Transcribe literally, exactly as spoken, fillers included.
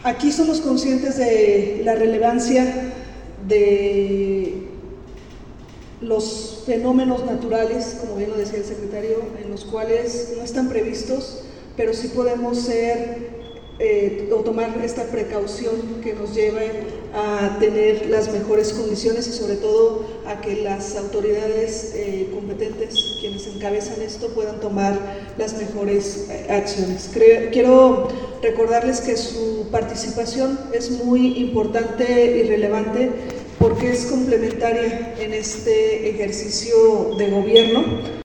aquí somos conscientes de la relevancia de los fenómenos naturales, como bien lo decía el secretario, en los cuales no están previstos, pero sí podemos ser eh, o tomar esta precaución que nos lleve a tener las mejores condiciones y sobre todo a que las autoridades eh, competentes, quienes encabezan esto, puedan tomar las mejores eh, acciones. Creo, quiero recordarles que su participación es muy importante y relevante porque es complementaria en este ejercicio de gobierno.